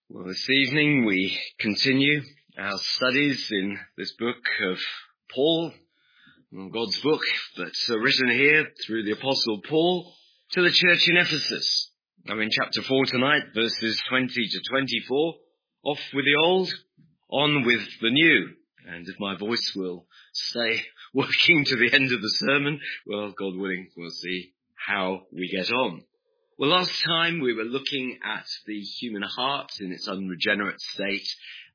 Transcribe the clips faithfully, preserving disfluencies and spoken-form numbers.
Well, this evening we continue our studies in this book of Paul, God's book that's written here through the Apostle Paul to the church in Ephesus. I'm in chapter four tonight, verses twenty to twenty-four. Off with the old, on with the new. And if my voice will stay working to the end of the sermon, well, God willing, we'll see how we get on. Well, last time we were looking at the human heart in its unregenerate state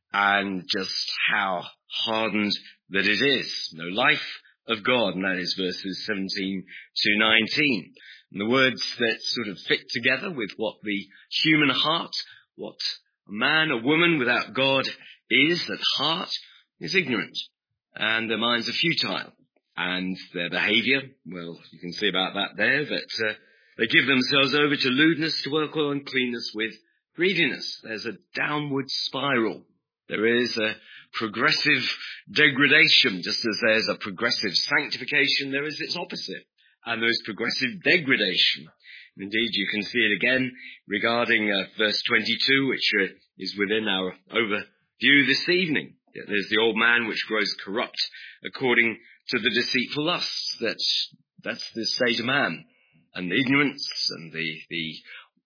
and just how hardened that it is. No life of God, and that is verses seventeen to nineteen. And the words that sort of fit together with what the human heart, what a man or woman without God is at heart, is ignorant. And their minds are futile. And their behaviour, well, you can see about that there, that uh, they give themselves over to lewdness, to work all uncleanness with greediness. There's a downward spiral. There is a progressive degradation, just as there's a progressive sanctification, there is its opposite. And there is progressive degradation. Indeed, you can see it again regarding uh, verse twenty-two, which uh, is within our overview this evening. There's the old man which grows corrupt according to the deceitful lusts. That's, that's the state of man. And the ignorance and the, the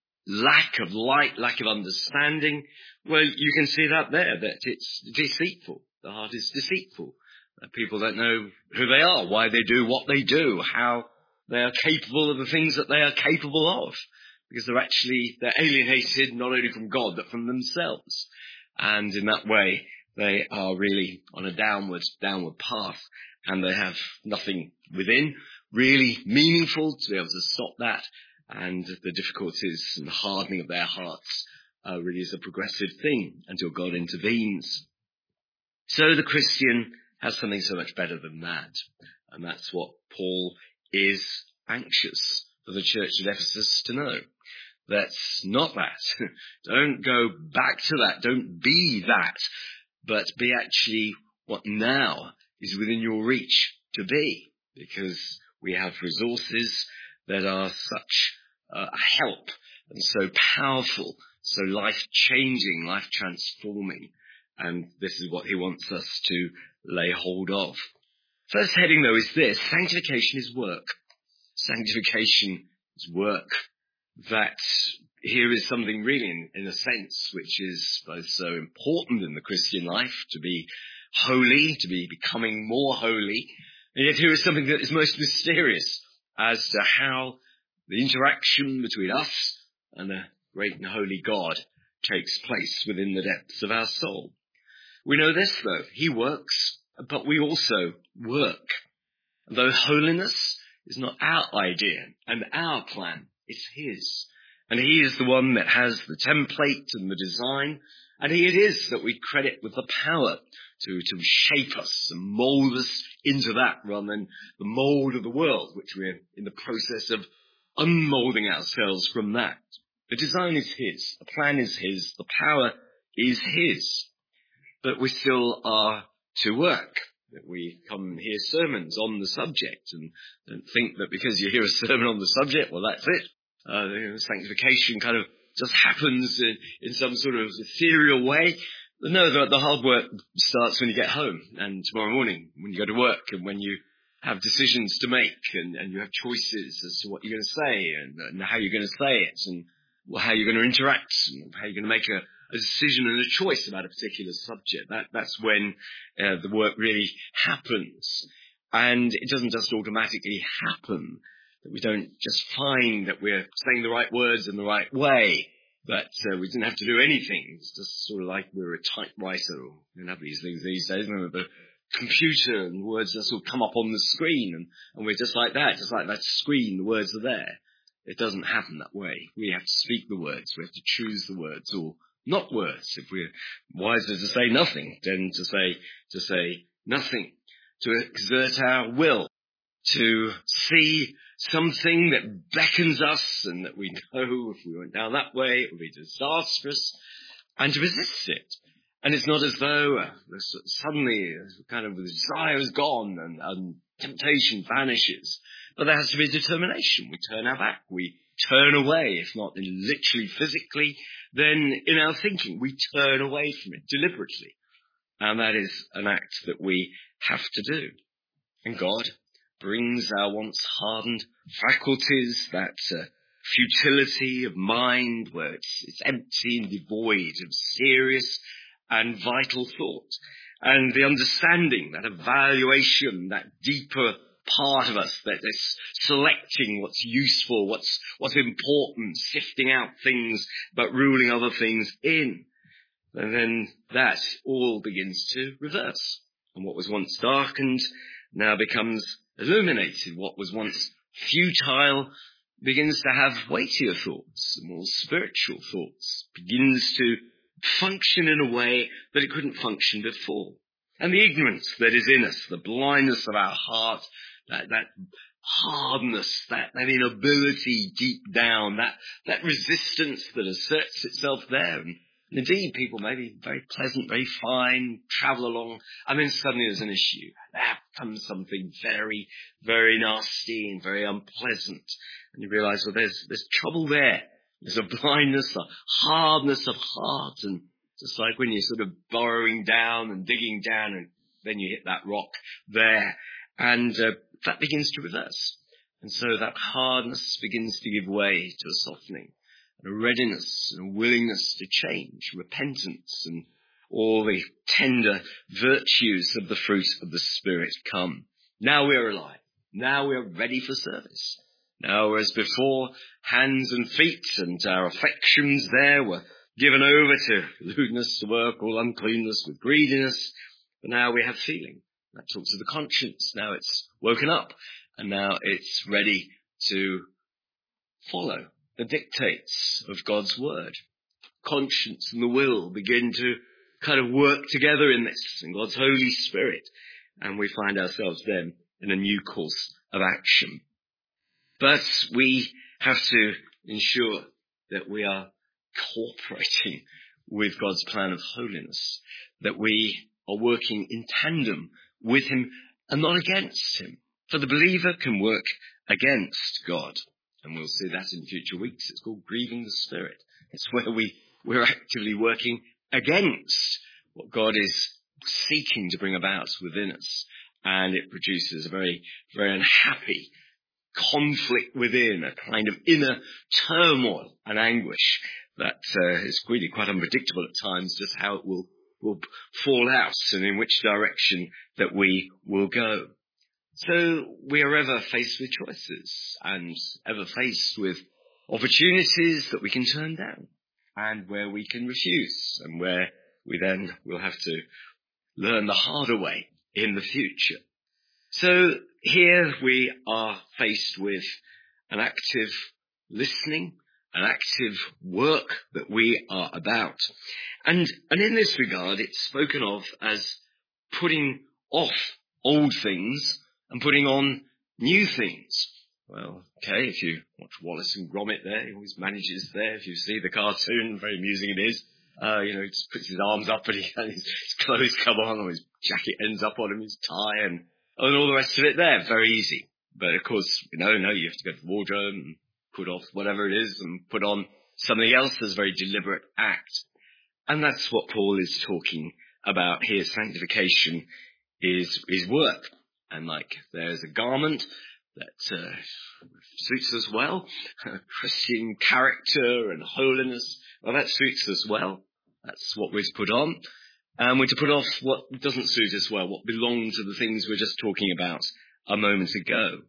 lack of light, lack of understanding, well, you can see that there, that it's deceitful. The heart is deceitful. That people don't know who they are, why they do what they do, how they are capable of the things that they are capable of. Because they're actually, they're alienated not only from God, but from themselves. And in that way, they are really on a downward, downward path. And they have nothing within really meaningful to be able to stop that, and the difficulties and the hardening of their hearts uh, really is a progressive thing until God intervenes. So the Christian has something so much better than that, and that's what Paul is anxious for the church at Ephesus to know. That's not that. Don't go back to that. Don't be that, but be actually what now is within your reach to be, because we have resources that are such uh, a help and so powerful, so life-changing, life-transforming. And this is what he wants us to lay hold of. First heading, though, is this. Sanctification is work. Sanctification is work. That here is something really, in, in a sense, which is both so important in the Christian life, to be holy, to be becoming more holy. And yet here is something that is most mysterious as to how the interaction between us and the great and holy God takes place within the depths of our soul. We know this, though. He works, but we also work. Though holiness is not our idea and our plan, it's his. And he is the one that has the template and the design, and he it is that we credit with the power to, to shape us and mould us into that, rather than the mould of the world, which we're in the process of unmoulding ourselves from that. The design is his, the plan is his, the power is his, but we still are to work. That we come and hear sermons on the subject, and don't think that because you hear a sermon on the subject, well, that's it. Uh, you know, sanctification kind of just happens in, in some sort of ethereal way. No, the, the hard work starts when you get home, and tomorrow morning when you go to work, and when you have decisions to make, and, and you have choices as to what you're going to say, and, and how you're going to say it, and how you're going to interact, and how you're going to make a, a decision and a choice about a particular subject. That, that's when uh, the work really happens. And it doesn't just automatically happen. That we don't just find that we're saying the right words in the right way, that uh, we didn't have to do anything. It's just sort of like we're a typewriter, or we don't have these things these days, with the computer, and the words just sort of come up on the screen, and, and we're just like that, just like that screen, the words are there. It doesn't happen that way. We have to speak the words, we have to choose the words, or not words. If we're wiser to say nothing than to say, to say nothing, to exert our will, to see something that beckons us and that we know if we went down that way it would be disastrous, and to resist it. And it's not as though uh, suddenly uh, kind of the desire is gone and, and temptation vanishes, but there has to be determination. We turn our back, we turn away, if not literally physically, then in our thinking we turn away from it deliberately. And that is an act that we have to do. And God brings our once hardened faculties, that uh, futility of mind where it's, it's empty and devoid of serious and vital thought. And the understanding, that evaluation, that deeper part of us that is selecting what's useful, what's what's important, sifting out things but ruling other things in. And then that all begins to reverse. And what was once darkened now becomes illuminated. What was once futile begins to have weightier thoughts, more spiritual thoughts, begins to function in a way that it couldn't function before. And the ignorance that is in us, the blindness of our heart, that, that hardness, that, that inability deep down, that, that resistance that asserts itself there. And indeed, people may be very pleasant, very fine, travel along, and then suddenly there's an issue. There comes something very, very nasty and very unpleasant. And you realize, well, there's, there's trouble there. There's a blindness, a hardness of heart, and just like when you're sort of burrowing down and digging down, and then you hit that rock there, and uh, that begins to reverse. And so that hardness begins to give way to a softening, and a readiness and a willingness to change, repentance, and all the tender virtues of the fruit of the Spirit come. Now we're alive. Now we're ready for service. Now, whereas before, hands and feet and our affections there were given over to lewdness, to work, all uncleanness with greediness, but now we have feeling. That talks of the conscience. Now it's woken up, and now it's ready to follow the dictates of God's word. Conscience and the will begin to kind of work together in this, in God's Holy Spirit, and we find ourselves then in a new course of action. But we have to ensure that we are cooperating with God's plan of holiness, that we are working in tandem with him and not against him. For the believer can work against God. And we'll see that in future weeks. It's called grieving the Spirit. It's where we, we're actively working against what God is seeking to bring about within us. And it produces a very, very unhappy conflict within, a kind of inner turmoil and anguish that uh, is really quite unpredictable at times, just how it will, will fall out and in which direction that we will go. So we are ever faced with choices and ever faced with opportunities that we can turn down and where we can refuse and where we then will have to learn the harder way in the future. So here we are faced with an active listening, an active work that we are about. And, and in this regard, it's spoken of as putting off old things and putting on new things. Well, okay, if you watch Wallace and Gromit there, he always manages there. If you see the cartoon, very amusing it is. Uh, you know, he just puts his arms up and, he, and his, his clothes come on, or his jacket ends up on him, his tie, and, and all the rest of it there. Very easy. But of course, you know, no, you have to go to the wardrobe and put off whatever it is and put on something else as a very deliberate act. And that's what Paul is talking about here. Sanctification is, is work. And like there's a garment that uh, suits us well, Christian character and holiness, well, that suits us well. That's what we're to put on. And we're to put off what doesn't suit us well, what belongs to the things we're just talking about a moment ago.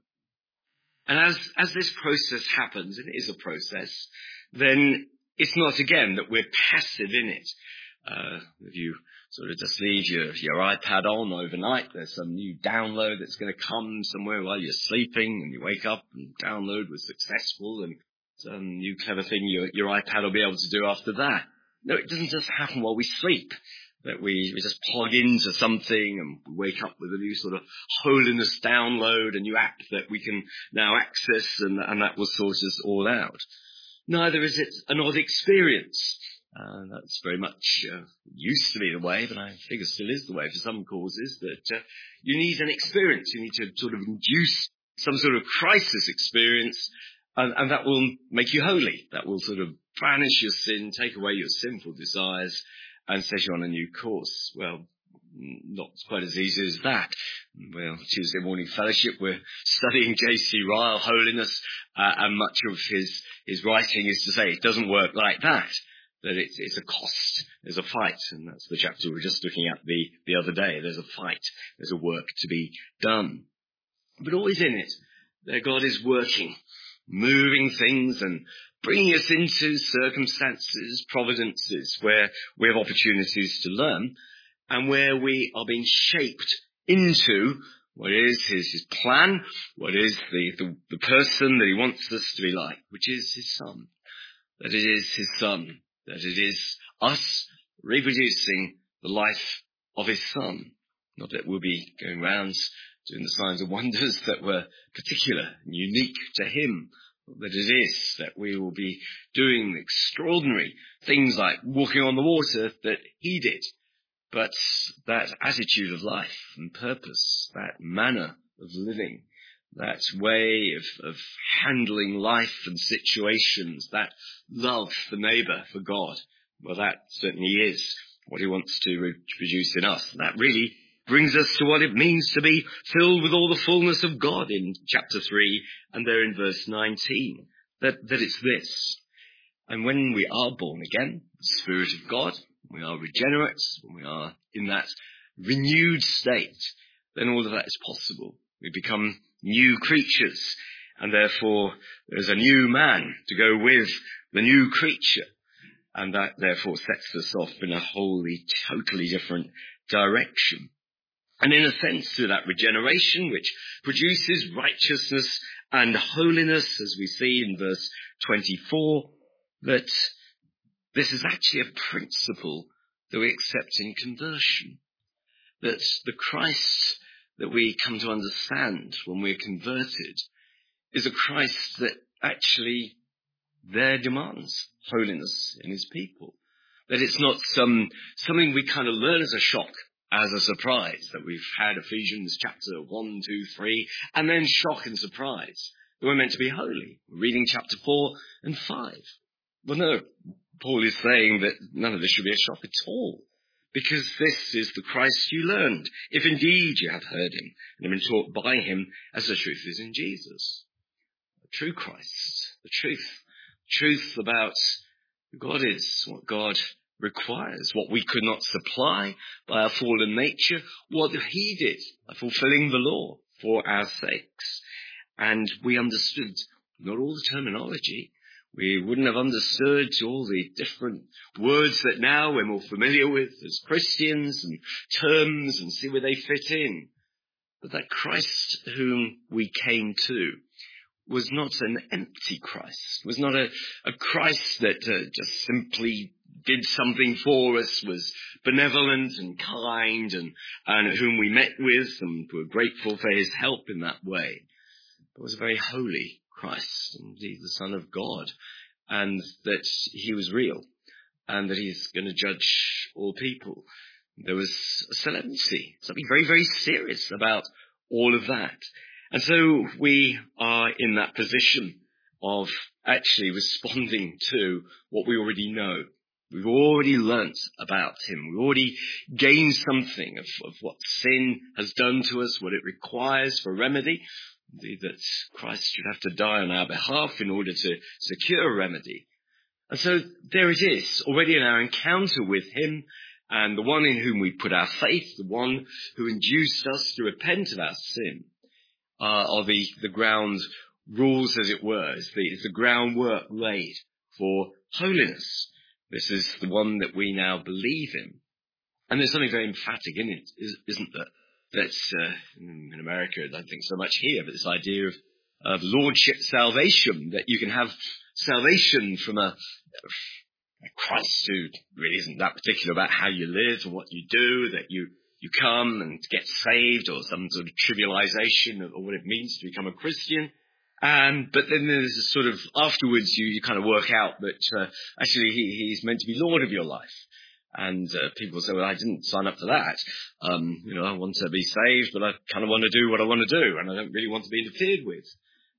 And as, as this process happens, and it is a process, then it's not, again, that we're passive in it. Uh, if you sort of just leave your, your iPad on overnight, there's some new download that's going to come somewhere while you're sleeping, and you wake up and download was successful, and some new clever thing your, your iPad will be able to do after that. No, it doesn't just happen while we sleep, that we, we just plug into something and we wake up with a new sort of holiness download, a new app that we can now access, and, and that will sort us all out. Neither is it an odd experience. Uh, that's very much uh, used to be the way, but I think it still is the way for some causes, that uh, you need an experience. You need to sort of induce some sort of crisis experience And, and that will make you holy. That will sort of banish your sin, take away your sinful desires, and set you on a new course. Well, not quite as easy as that. Well, Tuesday morning fellowship, we're studying J C Ryle, Holiness, uh, and much of his, his writing is to say it doesn't work like that, that it's, it's a cost, there's a fight, and that's the chapter we were just looking at the, the other day. There's a fight, there's a work to be done. But always in it, there God is working, moving things and bringing us into circumstances, providences, where we have opportunities to learn, and where we are being shaped into what is his, his plan, what is the, the, the person that he wants us to be like, which is his son. That it is his son, that it is us reproducing the life of his son. Not that we'll be going around doing the signs and wonders that were particular and unique to him, that it is that we will be doing extraordinary things like walking on the water that he did. But that attitude of life and purpose, that manner of living, that way of, of handling life and situations, that love for neighbour, for God, well, that certainly is what he wants to reproduce in us. And that really brings us to what it means to be filled with all the fullness of God in chapter three and there in verse nineteen, that, that it's this. And when we are born again, the Spirit of God, we are regenerate, when we are in that renewed state, then all of that is possible. We become new creatures, and therefore there's a new man to go with the new creature, and that therefore sets us off in a wholly, totally different direction. And in a sense, through that regeneration, which produces righteousness and holiness, as we see in verse twenty-four, that this is actually a principle that we accept in conversion. That the Christ that we come to understand when we're converted is a Christ that actually there demands holiness in his people. That it's not some something we kind of learn as a shock, as a surprise, that we've had Ephesians chapter one, two, three, and then shock and surprise that we're meant to be holy. We're reading chapter four and five. Well, no, Paul is saying that none of this should be a shock at all, because this is the Christ you learned, if indeed you have heard him and have been taught by him, as the truth is in Jesus. The true Christ, the truth, truth about who God is, what God requires, what we could not supply by our fallen nature, what he did by fulfilling the law for our sakes. And we understood not all the terminology. We wouldn't have understood all the different words that now we're more familiar with as Christians and terms and see where they fit in. But that Christ whom we came to was not an empty Christ, was not a, a Christ that uh, just simply did something for us, was benevolent and kind and, and whom we met with and were grateful for his help in that way. But was a very holy Christ, indeed the Son of God, and that he was real, and that he's going to judge all people. There was a solemnity, something very, very serious about all of that. And so we are in that position of actually responding to what we already know. We've already learnt about him. We've already gained something of, of what sin has done to us, what it requires for remedy. Indeed, that Christ should have to die on our behalf in order to secure a remedy. And so there it is, already in our encounter with him, and the one in whom we put our faith, the one who induced us to repent of our sin, uh, are the, the ground rules, as it were. It's the, it's the groundwork laid for holiness. This is the one that we now believe in. And there's something very emphatic in it, isn't there? That's uh, in America, I don't think so much here, but this idea of, of lordship salvation, that you can have salvation from a, a Christ who really isn't that particular about how you live and what you do, that you, you come and get saved, or some sort of trivialization of what it means to become a Christian. Um, but then there's a sort of, afterwards you, you kind of work out that uh, actually he, he's meant to be Lord of your life. And uh, people say, well, I didn't sign up for that. Um, you know, I want to be saved, but I kind of want to do what I want to do, and I don't really want to be interfered with.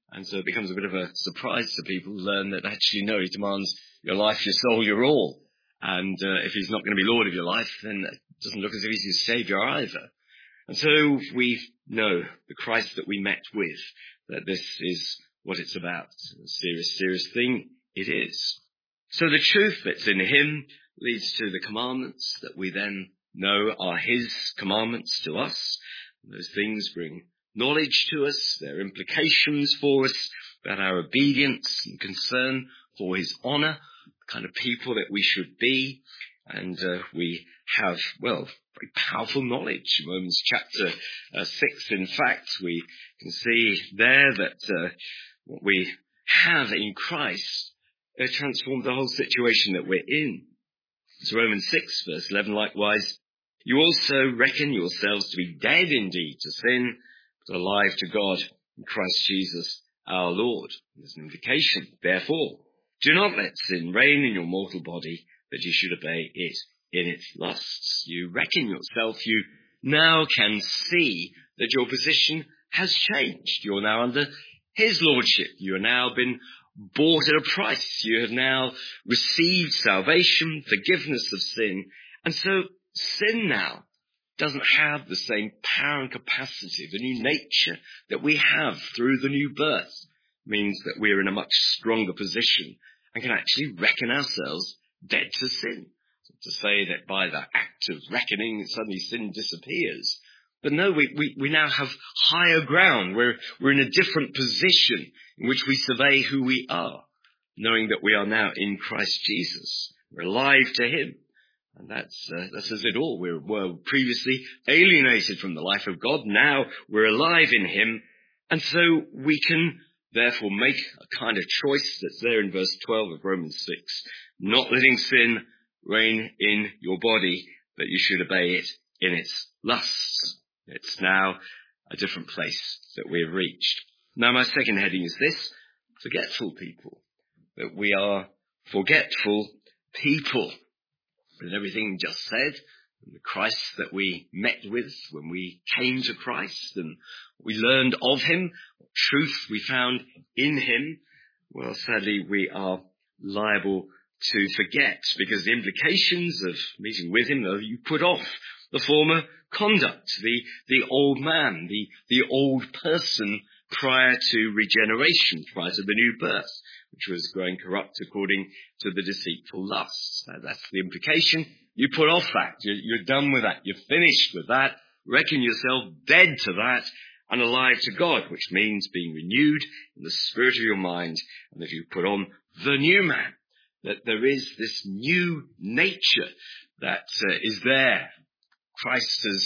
And so it becomes a bit of a surprise to people who learn that actually, no, he demands your life, your soul, your all. And uh, if he's not going to be Lord of your life, then it doesn't look as if he's your Saviour either. And so we know the Christ that we met with, that this is what it's about. It's a serious, serious thing. It is. So the truth that's in him leads to the commandments that we then know are his commandments to us. Those things bring knowledge to us. There are implications for us about our obedience and concern for his honour, the kind of people that we should be. And uh, we have, well, very powerful knowledge. Romans chapter uh, six, in fact, we can see there that uh, what we have in Christ uh, transformed the whole situation that we're in. So Romans six, verse eleven, likewise, you also reckon yourselves to be dead indeed to sin, but alive to God in Christ Jesus our Lord. There's an indication, therefore, do not let sin reign in your mortal body, that you should obey it in its lusts. You reckon yourself, you now can see that your position has changed. You're now under his lordship. You have now been bought at a price. You have now received salvation, forgiveness of sin. And so sin now doesn't have the same power and capacity, the new nature that we have through the new birth means that we're in a much stronger position and can actually reckon ourselves dead to sin. So to say that by the act of reckoning suddenly sin disappears. But no, we, we, we now have higher ground. We're, we're in a different position in which we survey who we are, knowing that we are now in Christ Jesus. We're alive to him. And that's, uh, that says it all. We were previously alienated from the life of God. Now we're alive in him. And so we can therefore make a kind of choice that's there in verse twelve of Romans six. Not letting sin reign in your body, that you should obey it in its lusts. It's now a different place that we have reached. Now my second heading is this: forgetful people. That we are forgetful people. And everything just said, and the Christ that we met with when we came to Christ, and we learned of him, what truth we found in him, well, sadly, we are liable to forget, because the implications of meeting with him are you put off the former conduct, the, the old man, the, the old person prior to regeneration, prior to the new birth, which was growing corrupt according to the deceitful lusts. Now, that's the implication. You put off that. You're, you're done with that. You're finished with that. Reckon yourself dead to that and alive to God, which means being renewed in the spirit of your mind, and that you put on the new man, that there is this new nature that uh, is there. Christ has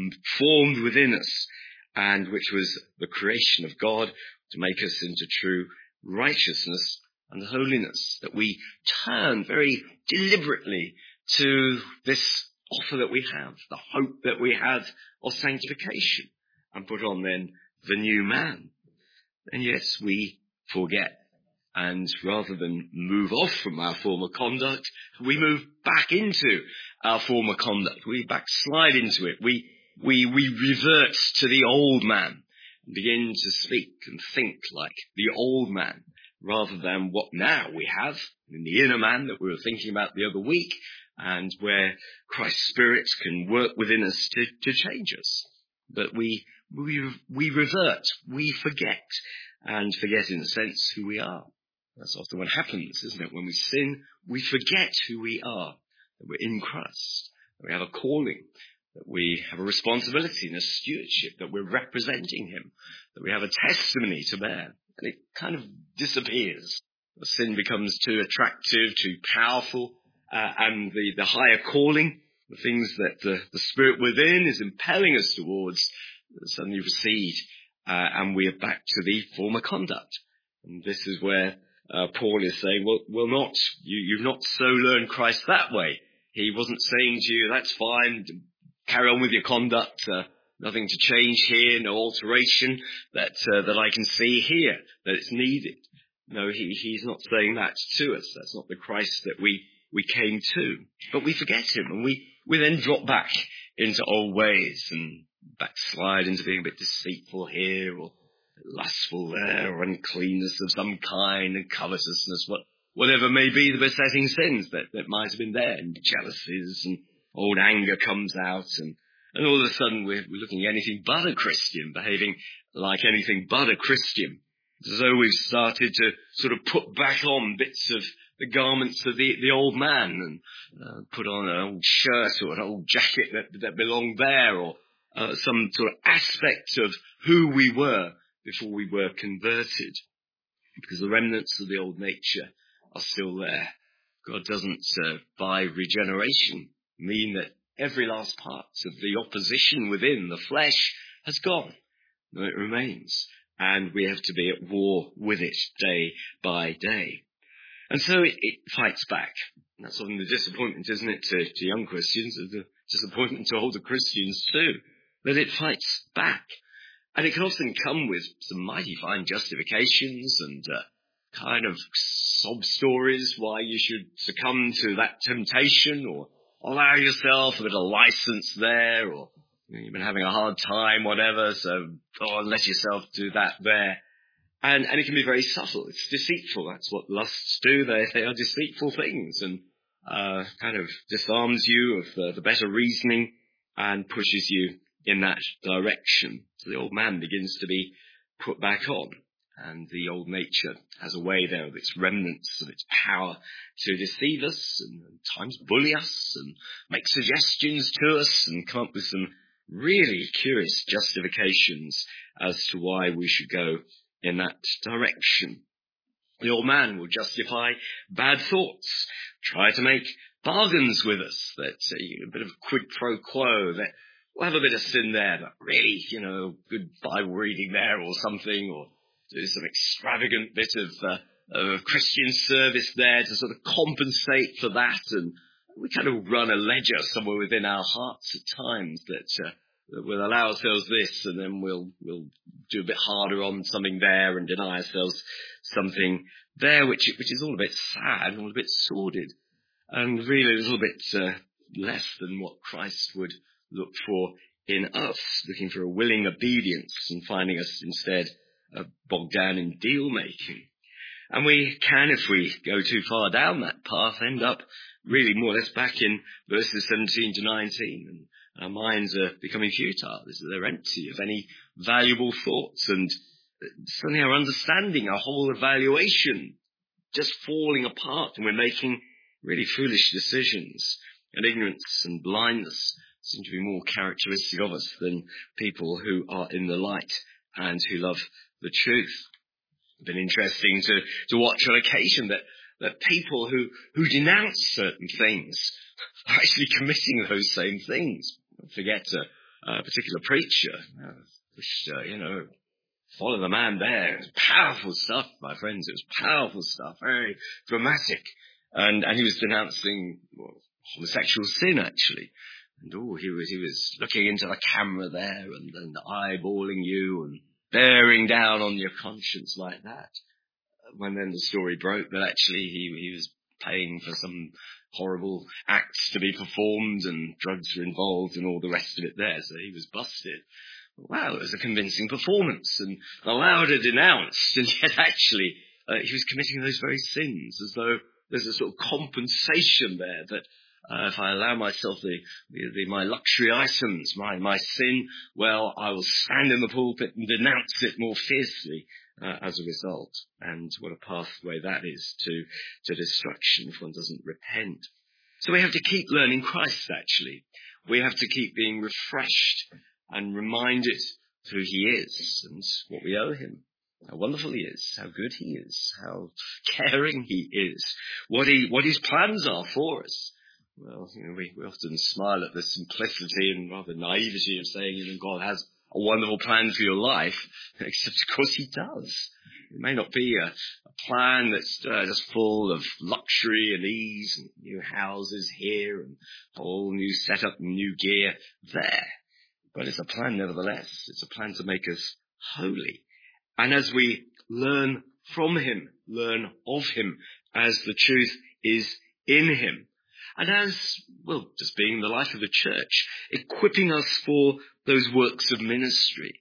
formed within us, and which was the creation of God to make us into true righteousness and holiness, that we turn very deliberately to this offer that we have, the hope that we have of sanctification, and put on then the new man. And yes, we forget, and rather than move off from our former conduct, we move back into our former conduct. We backslide into it. We we we revert to the old man and begin to speak and think like the old man, rather than what now we have in the inner man that we were thinking about the other week, and where Christ's Spirit can work within us to, to change us. But we, we, we revert, we forget, and forget in a sense who we are. That's often what happens, isn't it? When we sin, we forget who we are, that we're in Christ, that we have a calling, that we have a responsibility and a stewardship, that we're representing him, that we have a testimony to bear. And it kind of disappears. The sin becomes too attractive, too powerful, uh, and the, the higher calling, the things that the, the Spirit within is impelling us towards, suddenly recede, uh, and we are back to the former conduct. And this is where uh, Paul is saying, well, well not, you, you've not so learned Christ that way. He wasn't saying to you, that's fine, carry on with your conduct, uh, nothing to change here, no alteration that uh, that I can see here, that it's needed. No, he, he's not saying that to us. That's not the Christ that we, we came to. But we forget him, and we, we then drop back into old ways and backslide into being a bit deceitful here, or lustful there, or uncleanness of some kind, and covetousness, what, whatever may be the besetting sins that, that might have been there, and jealousies, and old anger comes out, and, and all of a sudden we're, we're looking at anything but a Christian, behaving like anything but a Christian. It's as though we've started to sort of put back on bits of the garments of the, the old man, and uh, put on an old shirt or an old jacket that, that belonged there, or uh, some sort of aspect of who we were before we were converted. Because the remnants of the old nature are still there. God doesn't, uh, by regeneration, mean that every last part of the opposition within the flesh has gone. No, it remains. And we have to be at war with it day by day. And so it, it fights back. And that's often the disappointment, isn't it, to, to young Christians, and the disappointment to older Christians too, that it fights back. And it can often come with some mighty fine justifications and uh, kind of sob stories why you should succumb to that temptation, or allow yourself a bit of license there, or you know, you've been having a hard time, whatever, so go on, let yourself do that there. And, and it can be very subtle. It's deceitful. That's what lusts do. They, they are deceitful things, and uh, kind of disarms you of the, the better reasoning and pushes you in that direction. So the old man begins to be put back on, and the old nature has a way there of its remnants, of its power to deceive us and at times bully us and make suggestions to us and come up with some really curious justifications as to why we should go in that direction. The old man will justify bad thoughts, try to make bargains with us, that uh, a bit of quid pro quo, that we'll have a bit of sin there, but really, you know, good Bible reading there or something, or do some extravagant bit of, uh, of Christian service there to sort of compensate for that. And we kind of run a ledger somewhere within our hearts at times that, uh, that we'll allow ourselves this, and then we'll we'll do a bit harder on something there and deny ourselves something there, which which is all a bit sad and all a bit sordid, and really a little bit uh, less than what Christ would look for in us, looking for a willing obedience and finding us instead uh, bogged down in deal making. And we can, if we go too far down that path, end up really more or less back in verses seventeen to nineteen. And our minds are becoming futile. They're empty of any valuable thoughts. And suddenly our understanding, our whole evaluation, just falling apart. And we're making really foolish decisions. And ignorance and blindness seem to be more characteristic of us than people who are in the light and who love the truth. It's been interesting to, to watch on occasion that, that people who, who denounce certain things are actually committing those same things. Forget a, a particular preacher, uh, which, uh, you know, follow the man there. It was powerful stuff, my friends. It was powerful stuff, very dramatic. And, and he was denouncing well, homosexual sin, actually. And oh, he was, he was looking into the camera there and, and eyeballing you and bearing down on your conscience like that. When then the story broke that actually he, he was paying for some horrible acts to be performed and drugs were involved and all the rest of it there. So he was busted. Wow, it was a convincing performance and allowed and denounced, and yet actually uh, he was committing those very sins, as though there's a sort of compensation there that uh, if I allow myself the, the, the my luxury items, my, my sin, well, I will stand in the pulpit and denounce it more fiercely uh, as a result. And what a pathway that is to, to destruction if one doesn't repent. So we have to keep learning Christ, actually. We have to keep being refreshed and reminded who he is and what we owe him. How wonderful he is, how good he is, how caring he is, what he what his plans are for us. Well, you know, we, we often smile at the simplicity and rather naivety of saying, you know, God has a wonderful plan for your life, except of course he does. It may not be a, a plan that's uh, just full of luxury and ease and new houses here and a whole new setup and new gear there. But it's a plan nevertheless. It's a plan to make us holy. And as we learn from him, learn of him, as the truth is in him, and as, well, just being the life of the church, equipping us for those works of ministry,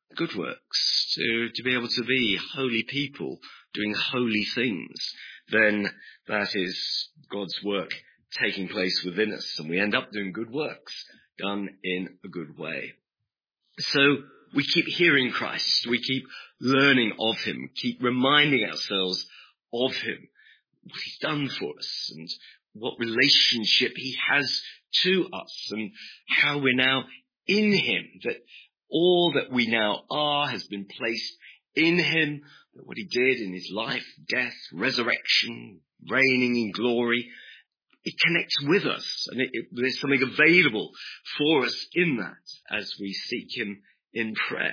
good works, to, to be able to be holy people doing holy things, then that is God's work taking place within us, and we end up doing good works done in a good way. So we keep hearing Christ, we keep learning of him, keep reminding ourselves of him, what he's done for us, and what relationship he has to us, and how we're now in him, that all that we now are has been placed in him, that what he did in his life, death, resurrection, reigning in glory, it connects with us, and it, it, there's something available for us in that as we seek him in prayer.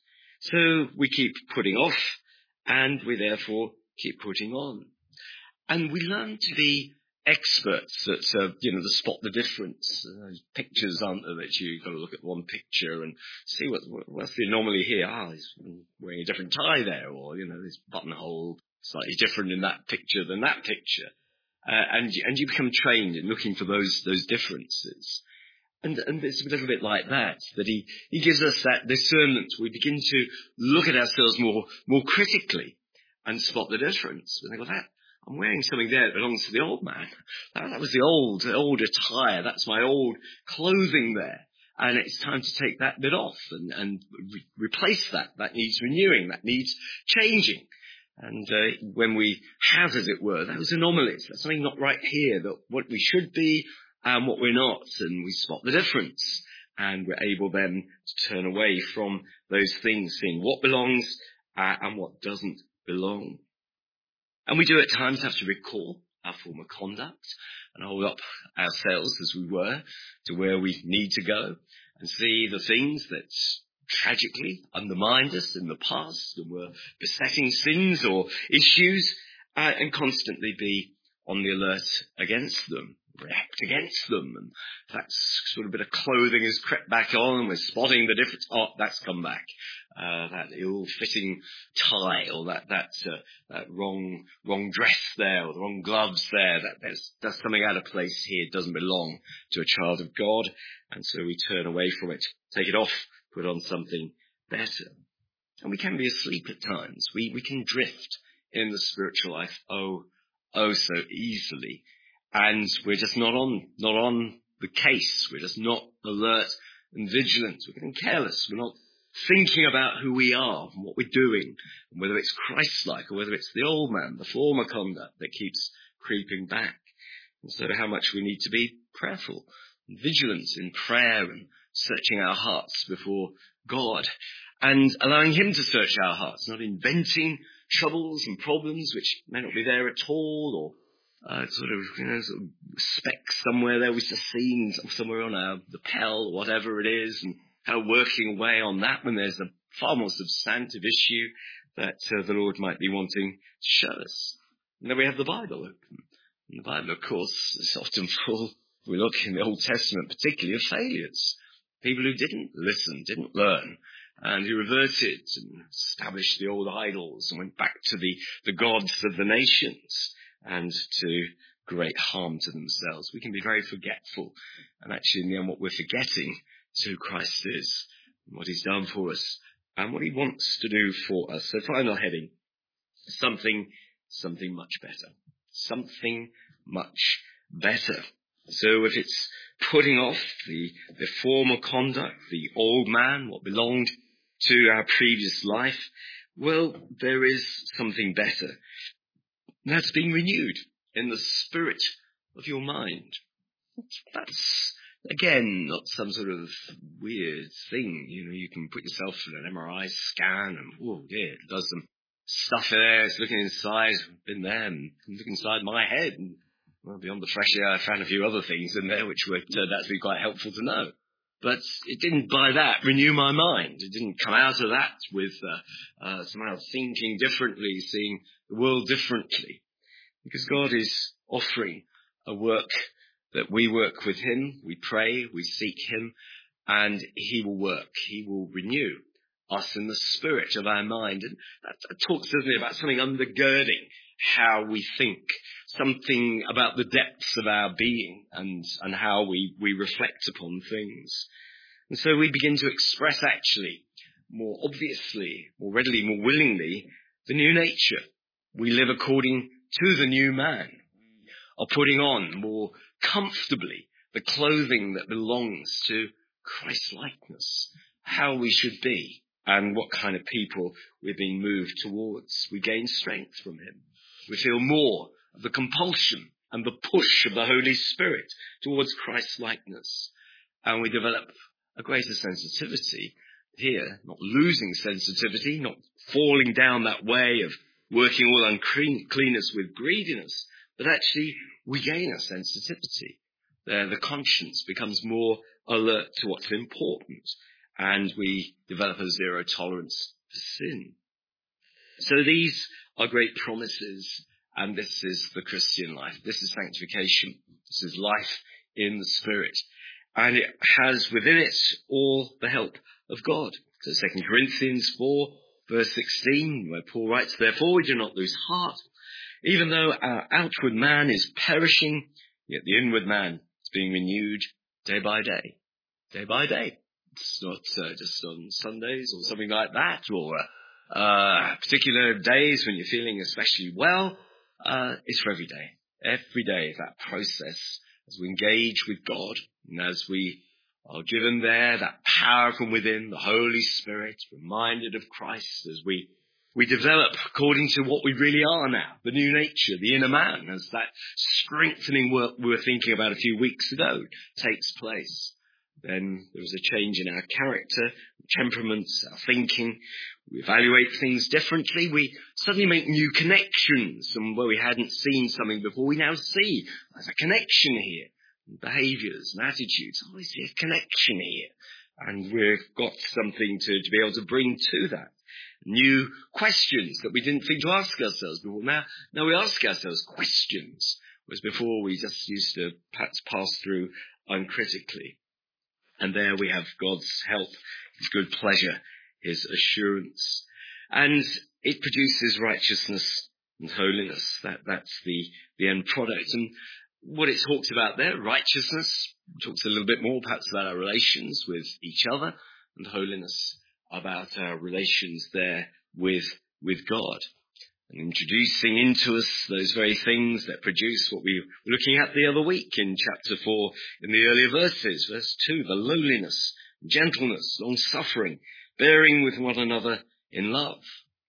So we keep putting off, and we therefore keep putting on. And we learn to be experts at, uh, you know, to spot the difference. Uh, those pictures, aren't there, that you've got to look at one picture and see what, what's the anomaly here. Ah, he's wearing a different tie there, or, you know, this buttonhole slightly different in that picture than that picture. Uh, and, and you become trained in looking for those, those differences. And, and it's a little bit like that, that he, he gives us that discernment. We begin to look at ourselves more, more critically and spot the difference. We think, well, that, I'm wearing something there that belongs to the old man. That, that was the old, the old attire. That's my old clothing there. And it's time to take that bit off and, and re- replace that. That needs renewing. That needs changing. And uh, when we have, as it were, those anomalies, there's something not right here, that what we should be and what we're not, and we spot the difference. And we're able then to turn away from those things, seeing what belongs uh, and what doesn't belong. And we do at times have to recall our former conduct and hold up ourselves, as we were, to where we need to go, and see the things that tragically undermined us in the past and were besetting sins or issues, uh, and constantly be on the alert against them, react against them. And that's sort of bit of clothing has crept back on, and we're spotting the difference. Oh, that's come back. Uh, that ill-fitting tie, or that that uh, that wrong wrong dress there, or the wrong gloves there. That there's there's something out of place here. It doesn't belong to a child of God, and so we turn away from it, take it off, put on something better. And we can be asleep at times. We we can drift in the spiritual life, oh oh so easily, and we're just not on not on the case. We're just not alert and vigilant. We're getting careless. We're not thinking about who we are and what we're doing, and whether it's Christ-like or whether it's the old man, the former conduct that keeps creeping back. And so how much we need to be prayerful and vigilant in prayer and searching our hearts before God and allowing him to search our hearts, not inventing troubles and problems which may not be there at all, or uh, sort of, you know, sort of specks somewhere there we've just seen somewhere on our lapel or whatever it is, and how working away on that when there's a far more substantive issue that uh, the Lord might be wanting to show us. And then we have the Bible open. And the Bible, of course, is often full, we look in the Old Testament particularly, of failures. People who didn't listen, didn't learn, and who reverted and established the old idols and went back to the, the gods of the nations, and to great harm to themselves. We can be very forgetful, and actually in the end what we're forgetting is who Christ is, and what he's done for us, and what he wants to do for us. So final heading, something, something much better. Something much better. So if it's putting off the, the former conduct, the old man, what belonged to our previous life, well, there is something better. And that's being renewed in the spirit of your mind. That's, again, not some sort of weird thing. You know, you can put yourself in an M R I scan and, oh, yeah, it does some stuff there. It's looking inside. I've been there and look inside my head. And, well, beyond the fresh air, I found a few other things in there which were turned out to be quite helpful to know. But it didn't, by that, renew my mind. It didn't come out of that with uh, uh, somehow thinking differently, seeing the world differently. Because God is offering a work that we work with him, we pray, we seek him, and he will work. He will renew us in the spirit of our mind. And that, that talks, doesn't it, about something undergirding how we think, something about the depths of our being and, and how we, we reflect upon things. And so we begin to express actually more obviously, more readily, more willingly, the new nature. We live according to the new man. We are putting on more comfortably the clothing that belongs to Christ-likeness, how we should be, and what kind of people we're being moved towards. We gain strength from him. We feel more of the compulsion and the push of the Holy Spirit towards Christ-likeness. And we develop a greater sensitivity here, not losing sensitivity, not falling down that way of working all uncleanness with greediness, but actually we gain a sensitivity. There, the conscience becomes more alert to what's important, and we develop a zero tolerance for sin. So these are great promises, and this is the Christian life. This is sanctification. This is life in the Spirit. And it has within it all the help of God. So Second Corinthians four, verse sixteen, where Paul writes, "Therefore we do not lose heart. Even though our outward man is perishing, yet the inward man is being renewed day by day." Day by day. It's not uh, just on Sundays or something like that, or uh, particular days when you're feeling especially well. Uh, it's for every day. Every day is that process as we engage with God and as we are given there that power from within, the Holy Spirit, reminded of Christ as we we develop according to what we really are now, the new nature, the inner man, as that strengthening work we were thinking about a few weeks ago takes place. Then there is a change in our character, temperaments, our thinking. We evaluate things differently. We suddenly make new connections. And where we hadn't seen something before, we now see there's a connection here. Behaviours and attitudes. Oh, I see a connection here. And we've got something to, to be able to bring to that. New questions that we didn't think to ask ourselves before. Now, now we ask ourselves questions, whereas before we just used to perhaps pass through uncritically. And there we have God's help, his good pleasure, his assurance. And it produces righteousness and holiness. That, that's the, the end product. And what it talks about there, righteousness, talks a little bit more perhaps about our relations with each other, and holiness about our relations there with, with God. And introducing into us those very things that produce what we were looking at the other week in chapter four in the earlier verses. Verse two, the lowliness, gentleness, long-suffering, bearing with one another in love.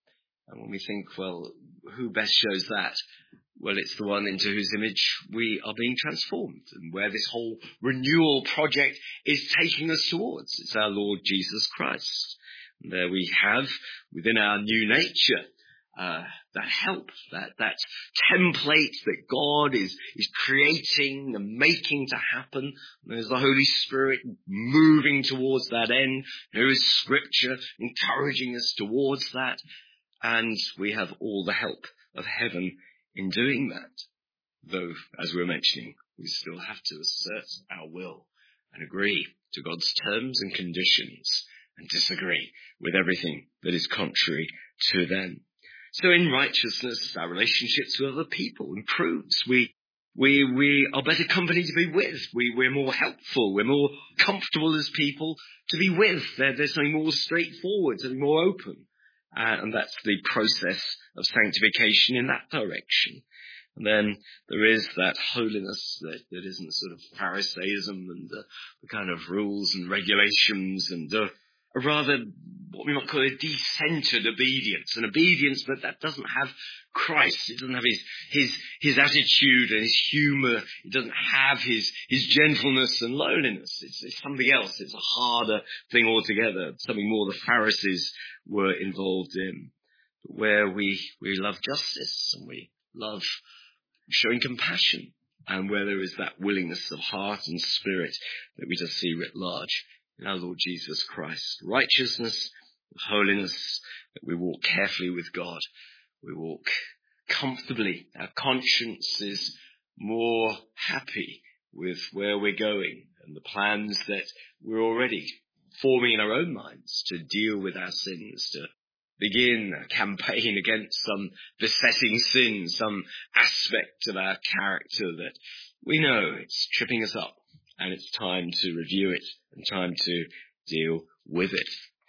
And when we think, well, who best shows that? Well, it's the one into whose image we are being transformed and where this whole renewal project is taking us towards. It's our Lord Jesus Christ. And there we have within our new nature Uh, that help, that, that template that God is, is creating and making to happen. There's the Holy Spirit moving towards that end. There is Scripture encouraging us towards that. And we have all the help of heaven in doing that. Though, as we were mentioning, we still have to assert our will and agree to God's terms and conditions and disagree with everything that is contrary to them. So in righteousness, our relationships with other people improves. We, we, we are better company to be with. We, we're more helpful. We're more comfortable as people to be with. There, there's something more straightforward, something more open. Uh, and that's the process of sanctification in that direction. And then there is that holiness that, that isn't sort of Pharisaism and uh, the kind of rules and regulations and uh, a rather what we might call a decentered obedience, an obedience that, that doesn't have Christ. It doesn't have his, his, his attitude and his humour. It doesn't have his, his gentleness and lowliness. It's, it's something else. It's a harder thing altogether, something more the Pharisees were involved in, where we, we love justice and we love showing compassion, and where there is that willingness of heart and spirit that we just see writ large in our Lord Jesus Christ. Righteousness, holiness, that we walk carefully with God. We walk comfortably. Our conscience is more happy with where we're going and the plans that we're already forming in our own minds to deal with our sins, to begin a campaign against some besetting sin, some aspect of our character that we know it's tripping us up. And it's time to review it and time to deal with it.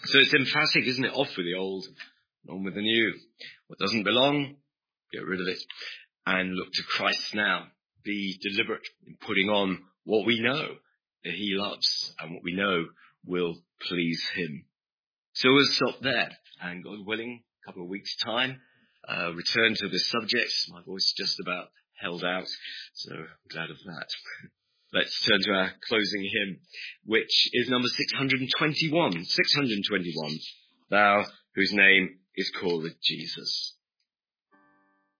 So it's emphatic, isn't it? Off with the old, on with the new. What doesn't belong, get rid of it. And look to Christ now. Be deliberate in putting on what we know that he loves and what we know will please him. So we'll stop there, and God willing, a couple of weeks' time, uh, return to this subject. My voice just about held out, so I'm glad of that. Let's turn to our closing hymn, which is number six hundred twenty-one. six hundred twenty-one. Thou whose name is called Jesus.